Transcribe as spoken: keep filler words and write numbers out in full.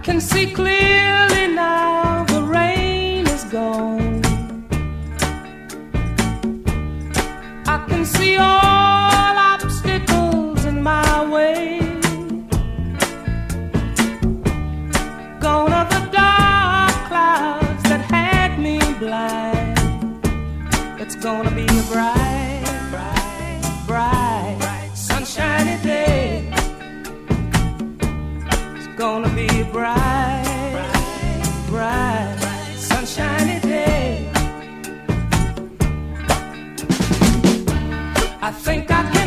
can see clearly now, the rain is gone. I can see all obstacles in my way. Gone are the dark clouds that had me blind. It's gonna be a bright, bright, bright, sunshiny day. It's gonna be a bright, bright, bright, sunshiny day. I think I can